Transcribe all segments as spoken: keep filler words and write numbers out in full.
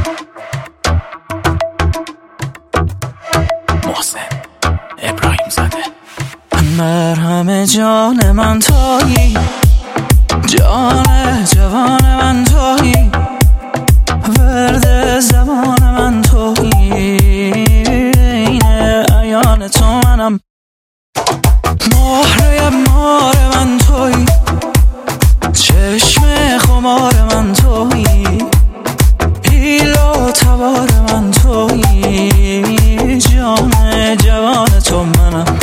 محسن ابراهیم زاده. مرهم جان من تویی، جان جوان من تویی، ورد زمان من تویی، این عیان تو منم، مهره مار من تویی، چشم خمار من تویی، حیل و تبار من تویی، جان جوان تو منم،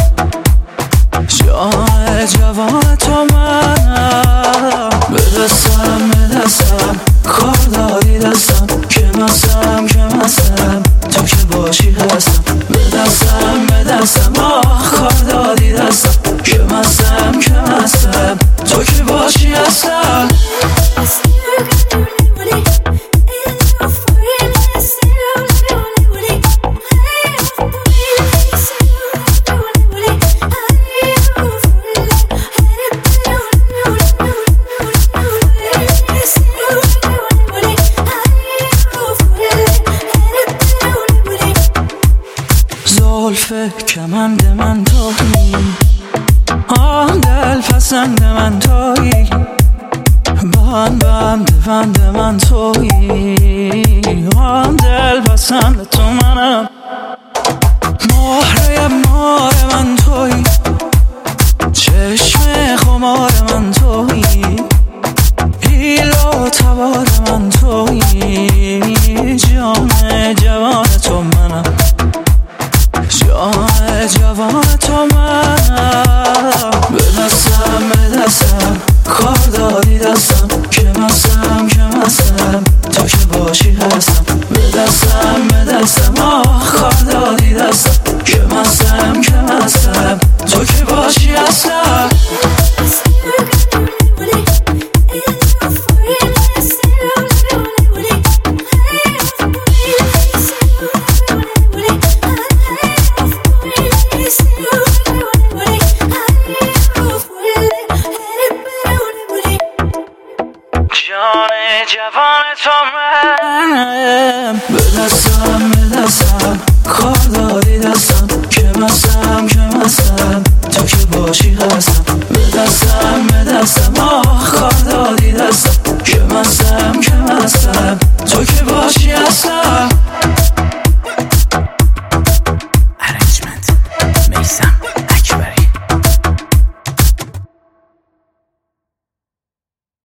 جان جوان تو منم. به دستم به دستم کار دادی دستم، که مستم که مستم تو که باشی هستم. به دستم به دستم آه کار دادی دستم، که مستم که مستم تو که باشی هستم. زلف کمند من تویی، آن دل پسند من تویی، بند بند بند من تویی، آن دل پسند تو منم، مهره مار من تویی، چشم خمار من تویی، حیل و تبار من تویی، جان جوان تو منم، جان جوان تو منم. به دستم به دستم کار دادی دستم، که مستم که مستم تو که باشی هستم. به دستم به دستم آه کار دادی دستم، که مستم که مستم تو که باشی هستم. جان جوان تو منم. به دستم به دستم کار دادی دستم، که مستم که مستم تو که باشی هستم. به دستم به دستم آه